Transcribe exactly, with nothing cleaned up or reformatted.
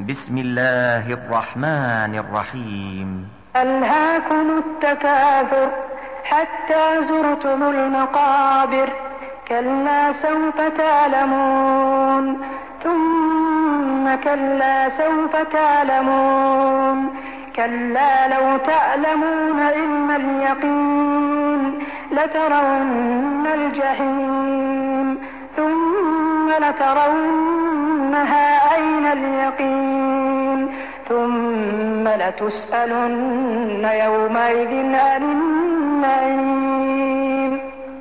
بسم الله الرحمن الرحيم. ألهاكم التكاثر حتى زرتم المقابر، كلا سوف تعلمون ثم كلا سوف تعلمون، كلا لو تعلمون علم اليقين لترون الجحيم ثم لترونها عين اليقين ثم لتسألن يومئذ عن النعيم.